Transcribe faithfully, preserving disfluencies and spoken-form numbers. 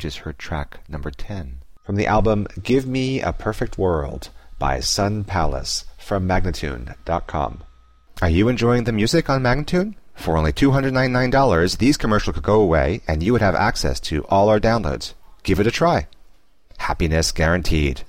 just heard track number ten from the album Give Me a Perfect World by Sun Palace from Magnatune dot com. Are you enjoying the music on Magnatune? For only two hundred ninety-nine dollars, these commercials could go away and you would have access to all our downloads. Give it a try. Happiness guaranteed.